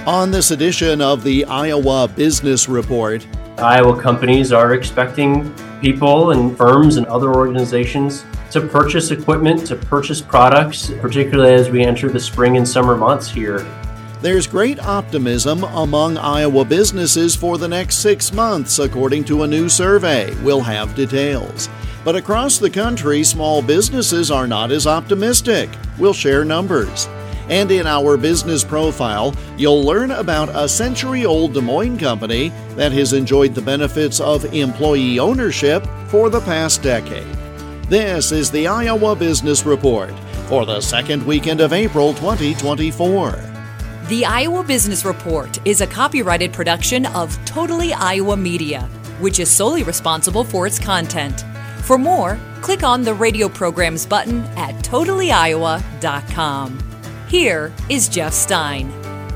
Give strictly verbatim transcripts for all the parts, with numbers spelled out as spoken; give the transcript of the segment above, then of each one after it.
On this edition of the Iowa Business Report, Iowa companies are expecting people and firms and other organizations to purchase equipment, to purchase products, particularly as we enter the spring and summer months here. There's great optimism among Iowa businesses for the next six months, according to a new survey. We'll have details. But across the country, small businesses are not as optimistic. We'll share numbers. And in our business profile, you'll learn about a century-old Des Moines company that has enjoyed the benefits of employee ownership for the past decade. This is the Iowa Business Report for the second weekend of April twenty twenty-four. The Iowa Business Report is a copyrighted production of Totally Iowa Media, which is solely responsible for its content. For more, click on the radio programs button at totally iowa dot com. Here is Jeff Stein.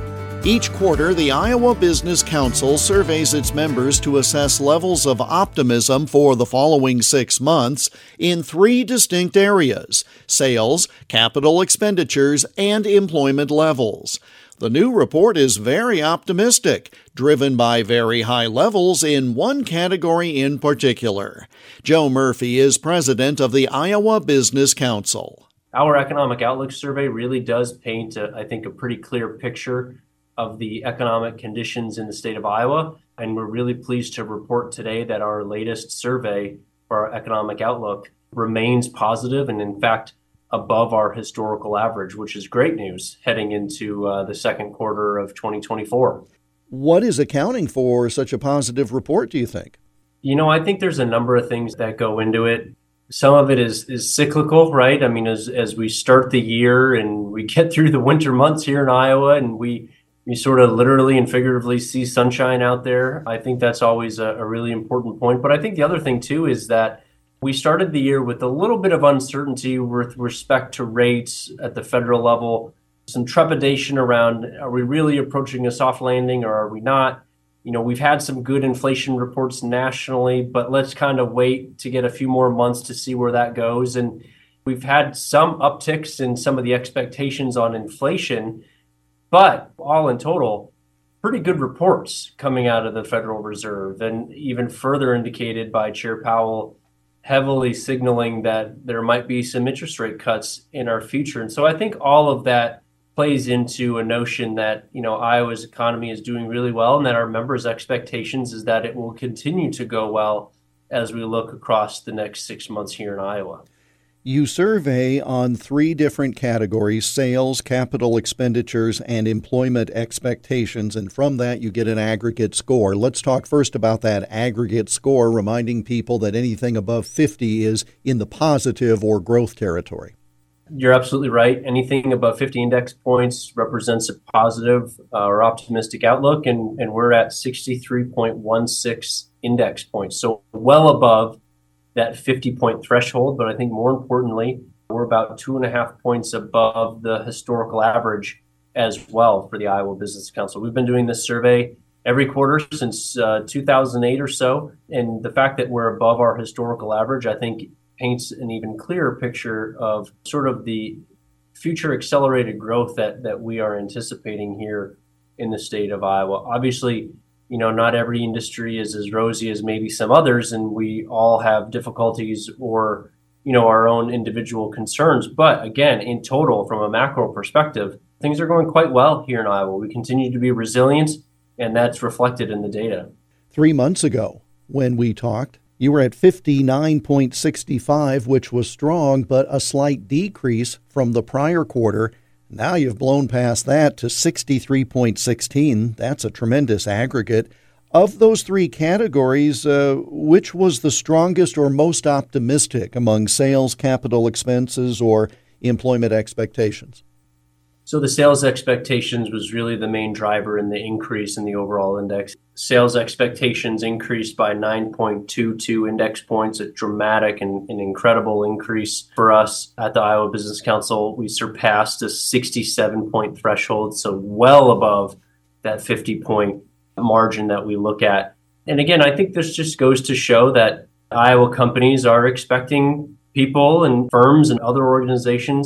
Each quarter, the Iowa Business Council surveys its members to assess levels of optimism for the following six months in three distinct areas: sales, capital expenditures, and employment levels. The new report is very optimistic, driven by very high levels in one category in particular. Joe Murphy is president of the Iowa Business Council. Our economic outlook survey really does paint, a, I think, a pretty clear picture of the economic conditions in the state of Iowa. And we're really pleased to report today that our latest survey for our economic outlook remains positive and, in fact, above our historical average, which is great news heading into uh, the second quarter of twenty twenty-four. What is accounting for such a positive report, do you think? You know, I think there's a number of things that go into it. Some of it is is cyclical, right? I mean, as as we start the year and we get through the winter months here in Iowa and we we sort of literally and figuratively see sunshine out there, I think that's always a, a really important point. But I think the other thing, too, is that we started the year with a little bit of uncertainty with respect to rates at the federal level, some trepidation around, are we really approaching a soft landing or are we not? You know, we've had some good inflation reports nationally, but let's kind of wait to get a few more months to see where that goes. And we've had some upticks in some of the expectations on inflation, but all in total, pretty good reports coming out of the Federal Reserve, and even further indicated by Chair Powell heavily signaling that there might be some interest rate cuts in our future. And so I think all of that plays into a notion that, you know, Iowa's economy is doing really well and that our members' expectations is that it will continue to go well as we look across the next six months here in Iowa. You survey on three different categories: sales, capital expenditures, and employment expectations, and from that you get an aggregate score. Let's talk first about that aggregate score, reminding people that anything above fifty is in the positive or growth territory. You're absolutely right. Anything above fifty index points represents a positive uh, or optimistic outlook, and, and we're at sixty-three point one six index points, so well above that fifty-point threshold. But I think more importantly, we're about two and a half points above the historical average as well for the Iowa Business Council. We've been doing this survey every quarter since uh, two thousand eight or so, and the fact that we're above our historical average, I think, paints an even clearer picture of sort of the future accelerated growth that that we are anticipating here in the state of Iowa. Obviously, you know, not every industry is as rosy as maybe some others, and we all have difficulties or, you know, our own individual concerns. But again, in total, from a macro perspective, things are going quite well here in Iowa. We continue to be resilient, and that's reflected in the data. Three months ago, when we talked, you were at fifty-nine point six five, which was strong, but a slight decrease from the prior quarter. Now you've blown past that to sixty-three point one six. That's a tremendous aggregate. Of those three categories, uh, which was the strongest or most optimistic among sales, capital expenses, or employment expectations? So the sales expectations was really the main driver in the increase in the overall index. Sales expectations increased by nine point two two index points, a dramatic and an incredible increase for us at the Iowa Business Council. We surpassed a sixty-seven point threshold, so well above that fifty point margin that we look at. And again, I think this just goes to show that Iowa companies are expecting people and firms and other organizations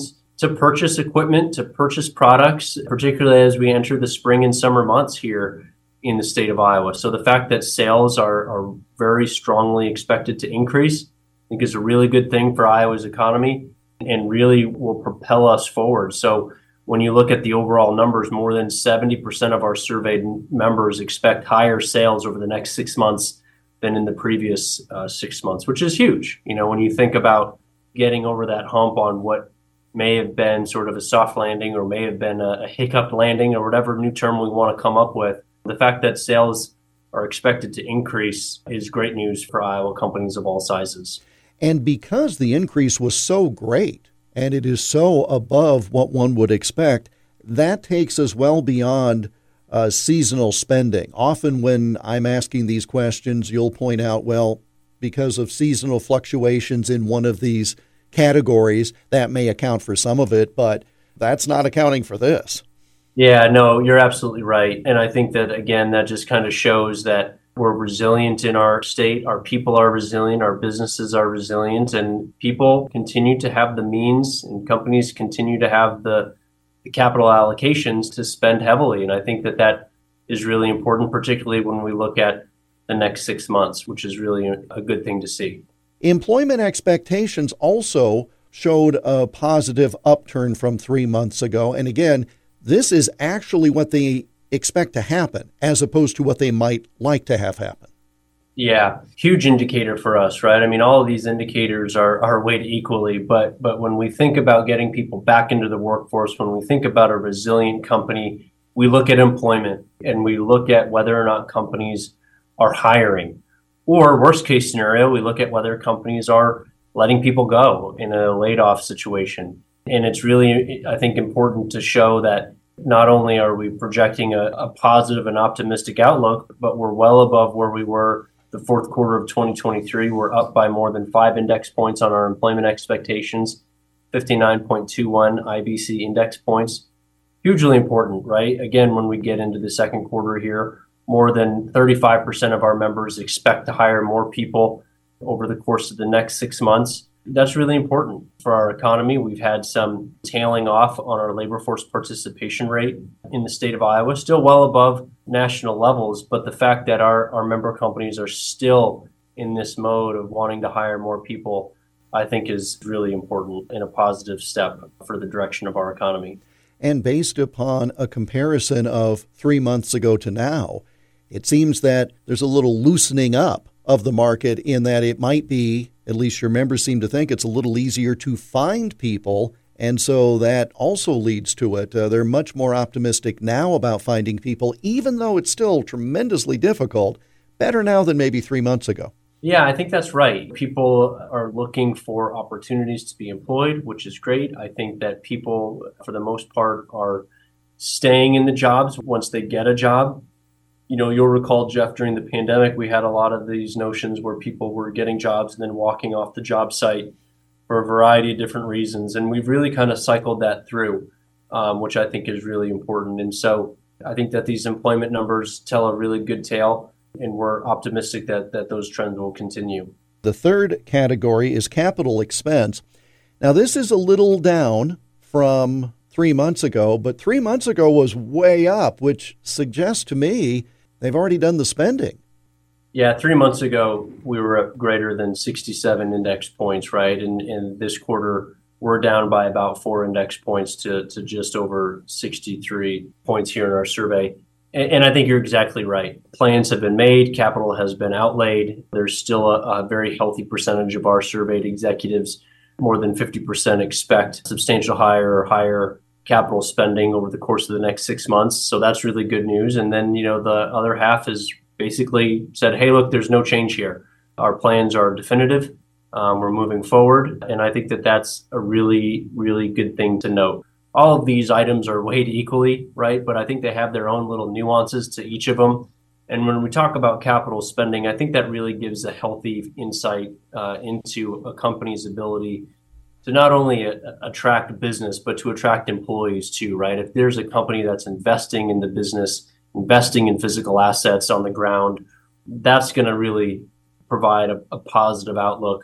to purchase equipment, to purchase products, particularly as we enter the spring and summer months here in the state of Iowa. So the fact that sales are, are very strongly expected to increase, I think is a really good thing for Iowa's economy and really will propel us forward. So when you look at the overall numbers, more than seventy percent of our surveyed members expect higher sales over the next six months than in the previous uh, six months, which is huge. You know, when you think about getting over that hump on what may have been sort of a soft landing or may have been a, a hiccup landing or whatever new term we want to come up with, the fact that sales are expected to increase is great news for Iowa companies of all sizes. And because the increase was so great and it is so above what one would expect, that takes us well beyond uh, seasonal spending. Often when I'm asking these questions, you'll point out, well, because of seasonal fluctuations in one of these categories, that may account for some of it, but that's not accounting for this. Yeah, no, you're absolutely right. And I think that, again, that just kind of shows that we're resilient in our state. Our people are resilient. Our businesses are resilient. And people continue to have the means and companies continue to have the, the capital allocations to spend heavily. And I think that that is really important, particularly when we look at the next six months, which is really a, a good thing to see. Employment expectations also showed a positive upturn from three months ago. And again, this is actually what they expect to happen as opposed to what they might like to have happen. Yeah, huge indicator for us, right? I mean, all of these indicators are, are weighted equally, but but when we think about getting people back into the workforce, when we think about a resilient company, we look at employment and we look at whether or not companies are hiring. Or worst case scenario, we look at whether companies are letting people go in a laid off situation. And it's really, I think, important to show that not only are we projecting a, a positive and optimistic outlook, but we're well above where we were the fourth quarter of twenty twenty-three. We're up by more than five index points on our employment expectations, fifty-nine point two one I B C index points. Hugely important, right? Again, when we get into the second quarter here, more than thirty-five percent of our members expect to hire more people over the course of the next six months. That's really important for our economy. We've had some tailing off on our labor force participation rate in the state of Iowa, still well above national levels. But the fact that our, our member companies are still in this mode of wanting to hire more people, I think is really important and a positive step for the direction of our economy. And based upon a comparison of three months ago to now, it seems that there's a little loosening up of the market in that it might be, at least your members seem to think, it's a little easier to find people. And so that also leads to it. Uh, they're much more optimistic now about finding people, even though it's still tremendously difficult. Better now than maybe three months ago. Yeah, I think that's right. People are looking for opportunities to be employed, which is great. I think that people, for the most part, are staying in the jobs once they get a job. You know, you'll recall, Jeff, during the pandemic, we had a lot of these notions where people were getting jobs and then walking off the job site for a variety of different reasons. And we've really kind of cycled that through, um, which I think is really important. And so I think that these employment numbers tell a really good tale, and we're optimistic that, that those trends will continue. The third category is capital expense. Now, this is a little down from three months ago, but three months ago was way up, which suggests to me they've already done the spending. Yeah, three months ago, we were at greater than sixty-seven index points, right? And, and this quarter, we're down by about four index points to, to just over sixty-three points here in our survey. And, and I think you're exactly right. Plans have been made. Capital has been outlaid. There's still a, a very healthy percentage of our surveyed executives, more than fifty percent, expect substantial higher or higher capital spending over the course of the next six months. So that's really good news. And then, you know, the other half is basically said, hey, look, there's no change here. Our plans are definitive. Um, we're moving forward. And I think that that's a really, really good thing to note. All of these items are weighed equally, right? But I think they have their own little nuances to each of them. And when we talk about capital spending, I think that really gives a healthy insight uh, into a company's ability to not only a, attract business, but to attract employees too, right? If there's a company that's investing in the business, investing in physical assets on the ground, that's going to really provide a, a positive outlook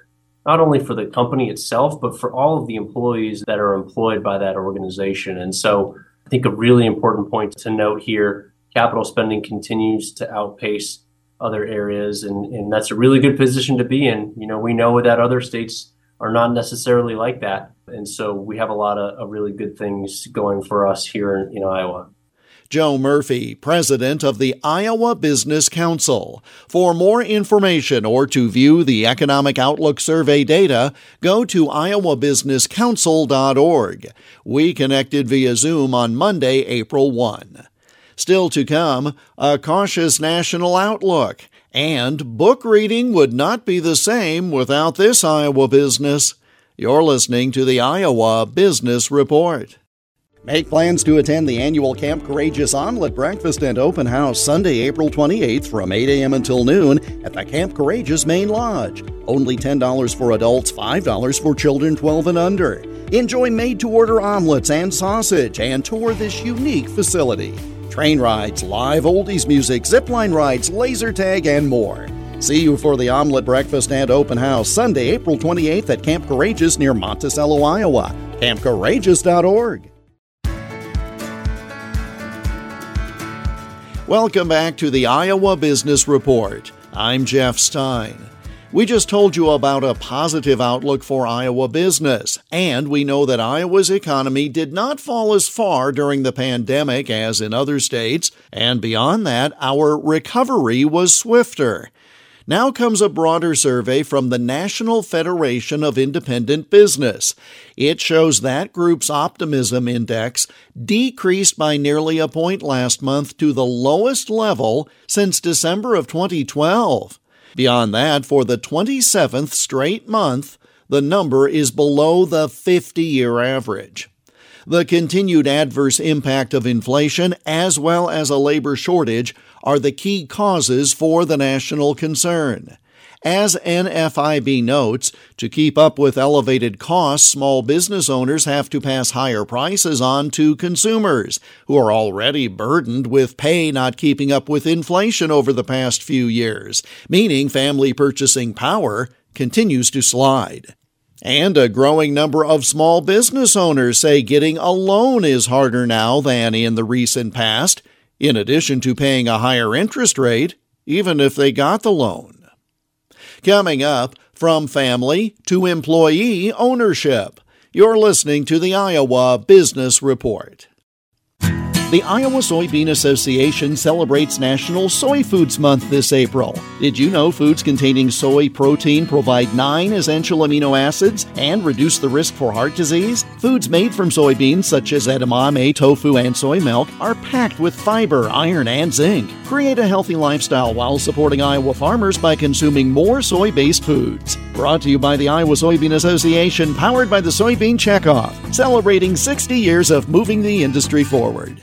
not only for the company itself, but for all of the employees that are employed by that organization. And so I think a really important point to note here, capital spending continues to outpace other areas, and, and that's a really good position to be in. You know, we know that other states are not necessarily like that. And so we have a lot of, of really good things going for us here in, in Iowa. Joe Murphy, president of the Iowa Business Council. For more information or to view the Economic Outlook Survey data, go to iowa business council dot org. We connected via Zoom on Monday, April first. Still to come, a cautious national outlook, and book reading would not be the same without this Iowa business. You're listening to the Iowa Business Report. Make plans to attend the annual Camp Courageous Omelet Breakfast and Open House Sunday, April twenty-eighth from eight a.m. until noon at the Camp Courageous Main Lodge. Only ten dollars for adults, five dollars for children twelve and under. Enjoy made-to-order omelets and sausage and tour this unique facility. Train rides, live oldies music, zipline rides, laser tag, and more. See you for the Omelet Breakfast and Open House Sunday, April twenty-eighth at Camp Courageous near Monticello, Iowa. camp courageous dot org. Welcome back to the Iowa Business Report. I'm Jeff Stein. We just told you about a positive outlook for Iowa business, and we know that Iowa's economy did not fall as far during the pandemic as in other states, and beyond that, our recovery was swifter. Now comes a broader survey from the National Federation of Independent Business. It shows that group's optimism index decreased by nearly a point last month to the lowest level since December of twenty twelve. Beyond that, for the twenty-seventh straight month, the number is below the fifty-year average. The continued adverse impact of inflation, as well as a labor shortage, are the key causes for the national concern. As N F I B notes, to keep up with elevated costs, small business owners have to pass higher prices on to consumers, who are already burdened with pay not keeping up with inflation over the past few years, meaning family purchasing power continues to slide. And a growing number of small business owners say getting a loan is harder now than in the recent past, in addition to paying a higher interest rate, even if they got the loan. Coming up, from family to employee ownership, you're listening to the Iowa Business Report. The Iowa Soybean Association celebrates National Soy Foods Month this April. Did you know foods containing soy protein provide nine essential amino acids and reduce the risk for heart disease? Foods made from soybeans such as edamame, tofu, and soy milk are packed with fiber, iron, and zinc. Create a healthy lifestyle while supporting Iowa farmers by consuming more soy-based foods. Brought to you by the Iowa Soybean Association, powered by the Soybean Checkoff, celebrating sixty years of moving the industry forward.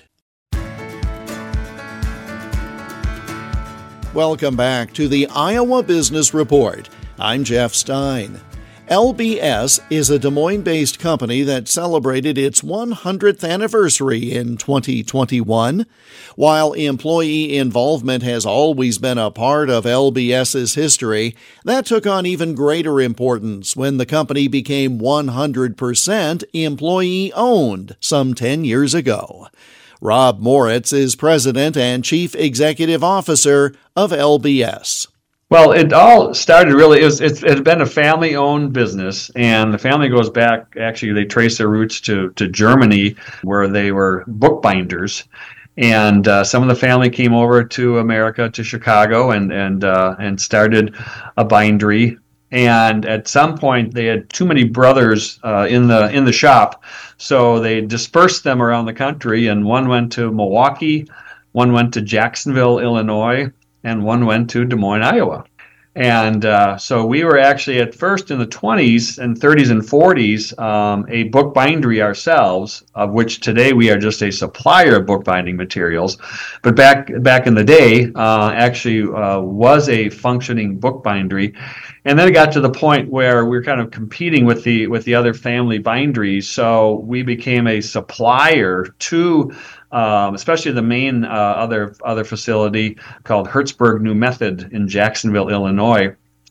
Welcome back to the Iowa Business Report. I'm Jeff Stein. L B S is a Des Moines-based company that celebrated its one hundredth anniversary in twenty twenty-one. While employee involvement has always been a part of LBS's history, that took on even greater importance when the company became one hundred percent employee-owned some ten years ago. Rob Moritz is president and chief executive officer of L B S. Well, it all started really, it, was, it, it had been a family-owned business, and the family goes back, actually they trace their roots to, to Germany, where they were bookbinders. And uh, some of the family came over to America, to Chicago, and and uh, and started a bindery. And at some point, they had too many brothers uh, in the in the shop, so they dispersed them around the country. And one went to Milwaukee, one went to Jacksonville, Illinois, and one went to Des Moines, Iowa. And uh, so we were actually at first in the twenties and thirties and forties um, a bookbindery ourselves, of which today we are just a supplier of bookbinding materials. But back back in the day, uh, actually uh, was a functioning bookbindery. And then it got to the point where we were kind of competing with the with the other family binderies. So we became a supplier to Um, especially the main uh, other other facility called Hertzberg New Method in Jacksonville, Illinois.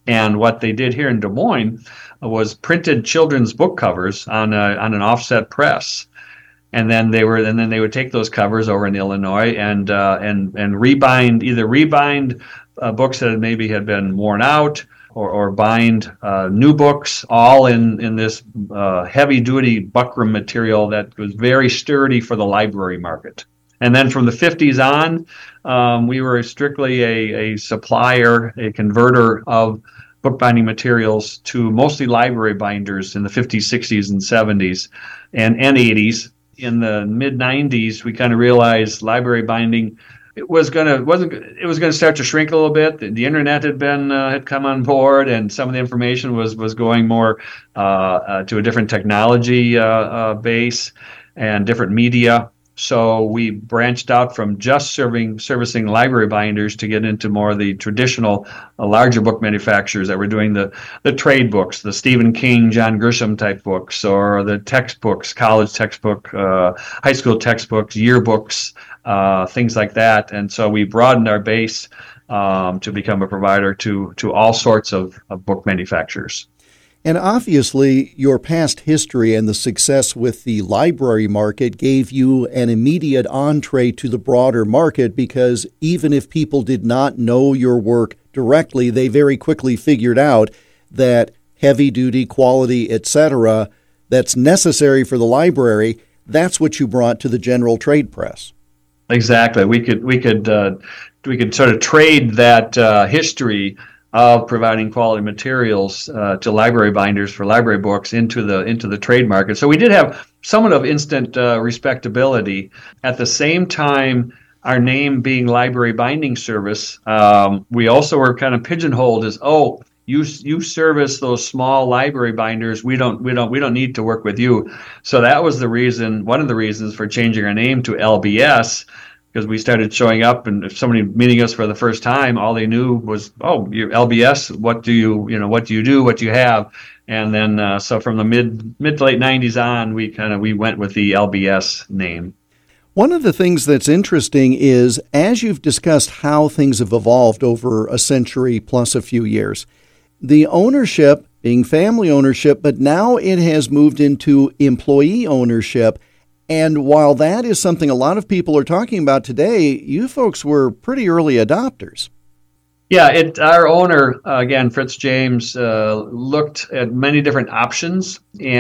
And what they did here in Des Moines was printed children's book covers on a, on an offset press. And then they were, and then they would take those covers over in Illinois and uh, and and rebind, either rebind uh, books that maybe had been worn out, or, or bind uh, new books, all in in this uh, heavy-duty buckram material that was very sturdy for the library market. And then from the fifties on, um, we were strictly a, a supplier, a converter of bookbinding materials to mostly library binders in the fifties, sixties, and seventies, and, and eighties. In the mid nineties, we kind of realized library binding it was gonna wasn't it was gonna start to shrink a little bit. The, the internet had been uh, had come on board, and some of the information was was going more uh, uh, to a different technology uh, uh, base and different media. So we branched out from just serving servicing library binders to get into more of the traditional uh, larger book manufacturers that were doing the, the trade books, the Stephen King, John Grisham type books, or the textbooks, college textbook, uh, high school textbooks, yearbooks, uh, things like that. And so we broadened our base um, to become a provider to to all sorts of, of book manufacturers. And obviously, your past history and the success with the library market gave you an immediate entree to the broader market, because even if people did not know your work directly, they very quickly figured out that heavy-duty quality, et cetera, that's necessary for the library, that's what you brought to the general trade press. Exactly. We could we could uh, we could sort of trade that uh, history of providing quality materials uh, to library binders for library books into the into the trade market. So we did have somewhat of instant uh, respectability. At the same time, our name being Library Binding Service, um, we also were kind of pigeonholed as, oh, you you service those small library binders. We don't we don't we don't need to work with you. So that was the reason, one of the reasons for changing our name to L B S. Because we started showing up, and if somebody meeting us for the first time, all they knew was, "Oh, you're L B S. What do you, you know, what do you do? What do you have?" And then, uh, so from the mid mid to late nineties on, we kind of we went with the L B S name. One of the things that's interesting is, as you've discussed how things have evolved over a century plus a few years, the ownership being family ownership, but now it has moved into employee ownership. And while that is something a lot of people are talking about today, you folks were pretty early adopters. Yeah, it, our owner, uh, again, Fritz James, uh, looked at many different options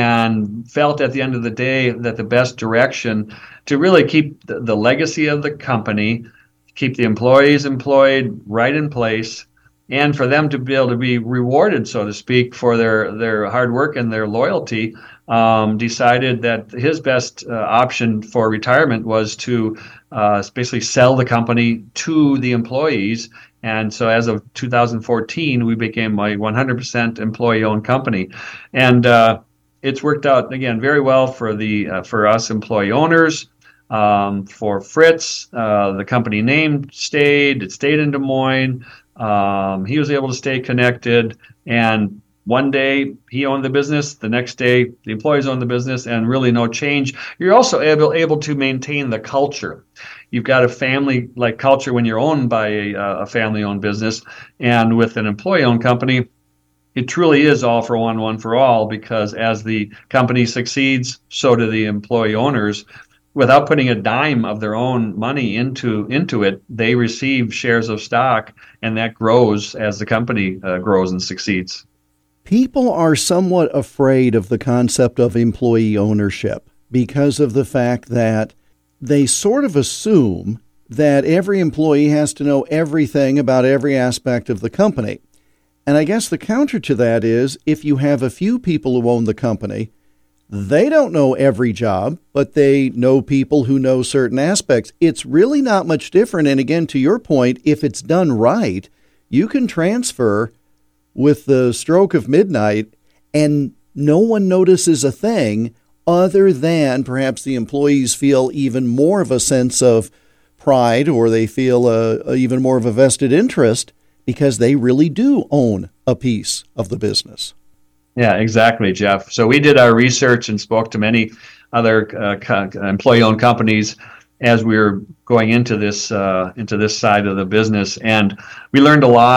and felt at the end of the day that the best direction to really keep the, the legacy of the company, keep the employees employed right in place, and for them to be able to be rewarded, so to speak, for their, their hard work and their loyalty, um, decided that his best uh, option for retirement was to uh, basically sell the company to the employees. And so as of two thousand fourteen, we became a one hundred percent employee-owned company. And uh, it's worked out, again, very well for the uh, for us employee owners. Um, for Fritz, uh, the company name stayed. It stayed in Des Moines. Um, he was able to stay connected, and one day he owned the business, the next day the employees owned the business, and really no change. You're also able able to maintain the culture. You've got a family-like culture when you're owned by a, a family-owned business, and with an employee-owned company, it truly is all for one, one for all, because as the company succeeds, so do the employee owners. Without putting a dime of their own money into into it, they receive shares of stock, and that grows as the company uh, grows and succeeds. People are somewhat afraid of the concept of employee ownership because of the fact that they sort of assume that every employee has to know everything about every aspect of the company. And I guess the counter to that is, if you have a few people who own the company, they don't know every job, but they know people who know certain aspects. It's really not much different. And again, to your point, if it's done right, you can transfer with the stroke of midnight and no one notices a thing, other than perhaps the employees feel even more of a sense of pride, or they feel a, a even more of a vested interest because they really do own a piece of the business. Yeah, exactly, Jeff. So we did our research and spoke to many other uh, co- employee-owned companies as we were going into this uh, into this side of the business, and we learned a lot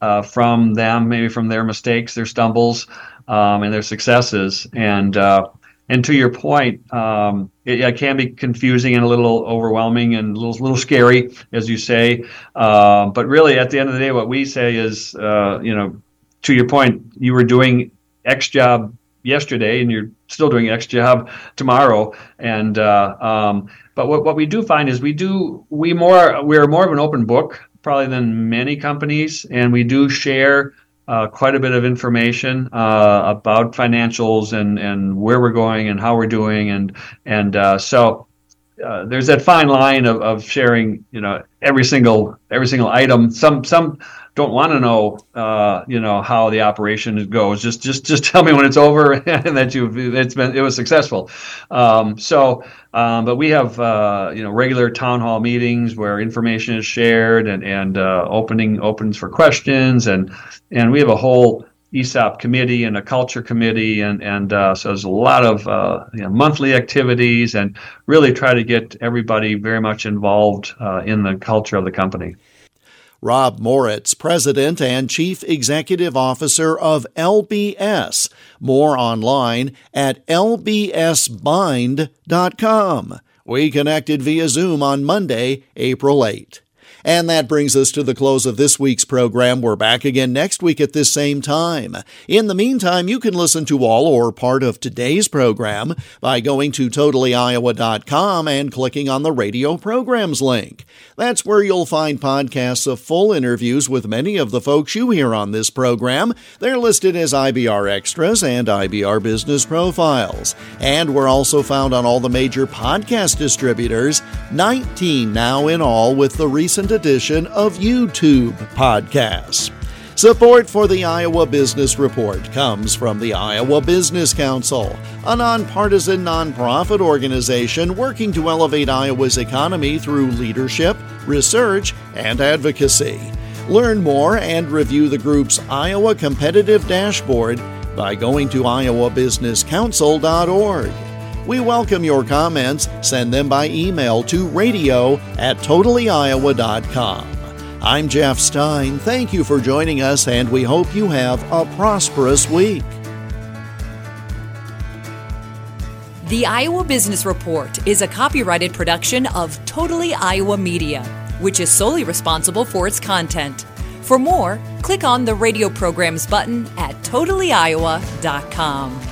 uh, from them, maybe from their mistakes, their stumbles, um, and their successes. And uh, and to your point, um, it, it can be confusing and a little overwhelming and a little, little scary, as you say. Uh, but really, at the end of the day, what we say is, uh, you know, to your point, you were doing X job yesterday, and you're still doing X job tomorrow. And uh, um, but what what we do find is we do we more we're more of an open book probably than many companies, and we do share uh, quite a bit of information uh, about financials and and where we're going and how we're doing, and and uh, so. Uh, there's that fine line of, of sharing, you know, every single every single item. Some some don't want to know, uh, you know, how the operation goes. Just just just tell me when it's over and that you it's been it was successful. Um, so, um, but we have uh, you know regular town hall meetings where information is shared and and uh, opening opens for questions, and and we have a whole E S O P committee and a culture committee, and and uh, so there's a lot of uh, you know, monthly activities, and really try to get everybody very much involved uh, in the culture of the company. Rob Moritz, President and Chief Executive Officer of L B S. More online at L B S bind dot com. We connected via Zoom on Monday, April eighth. And that brings us to the close of this week's program. We're back again next week at this same time. In the meantime, you can listen to all or part of today's program by going to totally iowa dot com and clicking on the radio programs link. That's where you'll find podcasts of full interviews with many of the folks you hear on this program. They're listed as I B R Extras and I B R Business Profiles. And we're also found on all the major podcast distributors, nineteen now in all, with the recent edition of YouTube podcasts. Support for the Iowa Business Report comes from the Iowa Business Council, a nonpartisan nonprofit organization working to elevate Iowa's economy through leadership, research, and advocacy. Learn more and review the group's Iowa Competitive Dashboard by going to iowa business council dot org. We welcome your comments. Send them by email to radio at totally iowa dot com. I'm Jeff Stein. Thank you for joining us, and we hope you have a prosperous week. The Iowa Business Report is a copyrighted production of Totally Iowa Media, which is solely responsible for its content. For more, click on the radio programs button at totally iowa dot com.